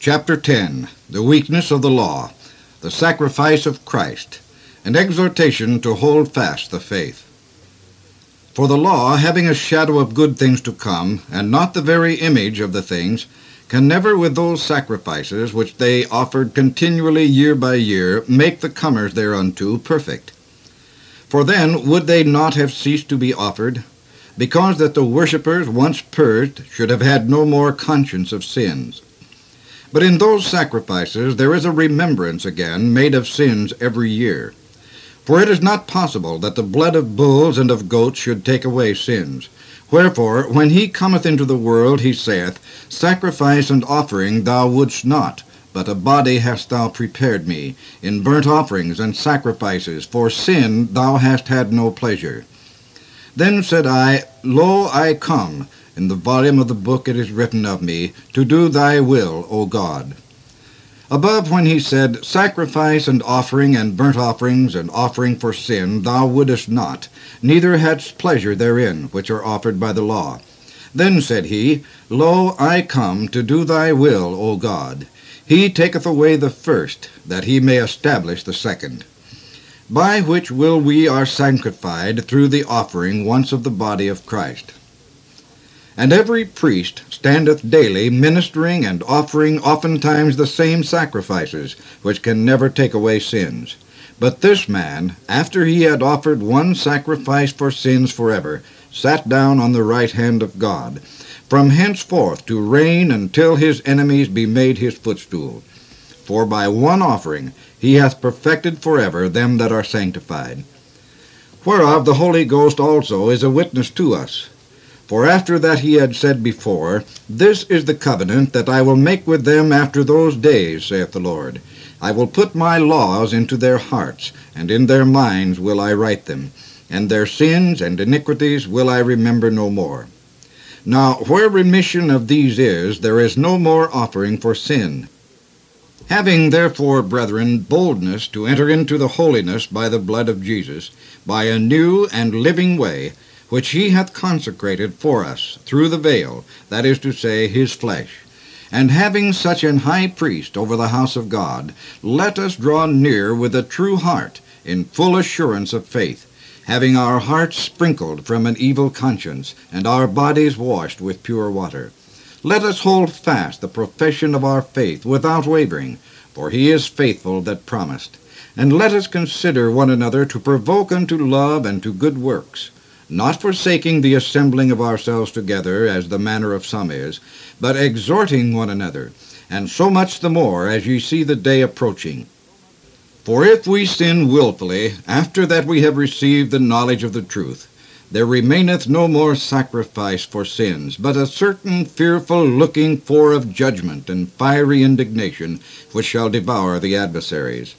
Chapter 10. The Weakness of the Law, the Sacrifice of Christ, an exhortation to hold fast the faith. For the law, having a shadow of good things to come, and not the very image of the things, can never with those sacrifices which they offered continually year by year make the comers thereunto perfect. For then would they not have ceased to be offered, because that the worshippers once purged should have had no more conscience of sins. But in those sacrifices there is a remembrance again made of sins every year. For it is not possible that the blood of bulls and of goats should take away sins. Wherefore, when he cometh into the world, he saith, Sacrifice and offering thou wouldst not, but a body hast thou prepared me. In burnt offerings and sacrifices for sin thou hast had no pleasure. Then said I, Lo, I come. In the volume of the book it is written of me, to do thy will, O God. Above, when he said, Sacrifice and offering and burnt offerings and offering for sin thou wouldest not, neither hadst pleasure therein, which are offered by the law. Then said he, Lo, I come to do thy will, O God. He taketh away the first, that he may establish the second. By which will we are sanctified through the offering once of the body of Christ. And every priest standeth daily ministering and offering oftentimes the same sacrifices, which can never take away sins. But this man, after he had offered one sacrifice for sins forever, sat down on the right hand of God, from henceforth to reign until his enemies be made his footstool. For by one offering he hath perfected forever them that are sanctified. Whereof the Holy Ghost also is a witness to us. For after that he had said before, This is the covenant that I will make with them after those days, saith the Lord. I will put my laws into their hearts, and in their minds will I write them, and their sins and iniquities will I remember no more. Now where remission of these is, there is no more offering for sin. Having therefore, brethren, boldness to enter into the holiness by the blood of Jesus, by a new and living way, which he hath consecrated for us through the veil, that is to say, his flesh. And having such an high priest over the house of God, let us draw near with a true heart, in full assurance of faith, having our hearts sprinkled from an evil conscience, and our bodies washed with pure water. Let us hold fast the profession of our faith without wavering, for he is faithful that promised. And let us consider one another to provoke unto love and to good works, not forsaking the assembling of ourselves together, as the manner of some is, but exhorting one another, and so much the more as ye see the day approaching. For if we sin wilfully, after that we have received the knowledge of the truth, there remaineth no more sacrifice for sins, but a certain fearful looking for of judgment and fiery indignation, which shall devour the adversaries.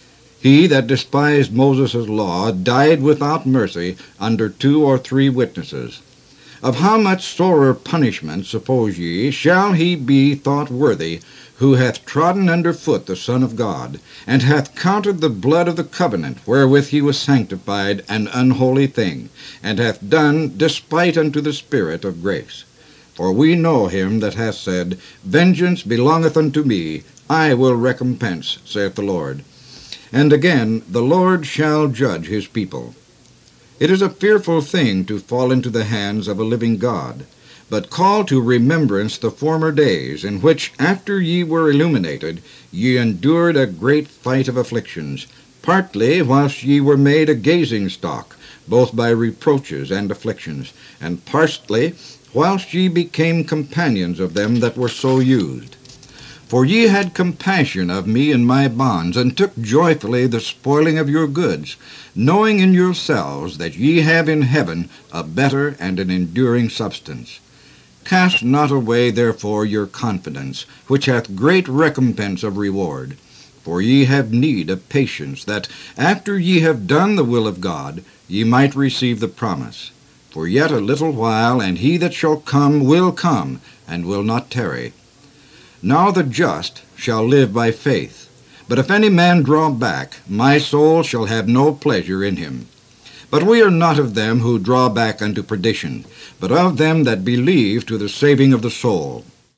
He that despised Moses' law died without mercy under 2 or 3 witnesses. Of how much sorer punishment, suppose ye, shall he be thought worthy, who hath trodden under foot the Son of God, and hath counted the blood of the covenant wherewith he was sanctified an unholy thing, and hath done despite unto the Spirit of grace? For we know him that hath said, Vengeance belongeth unto me, I will recompense, saith the Lord. And again, the Lord shall judge his people. It is a fearful thing to fall into the hands of a living God, but call to remembrance the former days, in which, after ye were illuminated, ye endured a great fight of afflictions, partly whilst ye were made a gazing stock, both by reproaches and afflictions, and partly whilst ye became companions of them that were so used. For ye had compassion of me in my bonds, and took joyfully the spoiling of your goods, knowing in yourselves that ye have in heaven a better and an enduring substance. Cast not away therefore your confidence, which hath great recompense of reward. For ye have need of patience, that, after ye have done the will of God, ye might receive the promise. For yet a little while, and he that shall come, and will not tarry. Now the just shall live by faith. But if any man draw back, my soul shall have no pleasure in him. But we are not of them who draw back unto perdition, but of them that believe to the saving of the soul.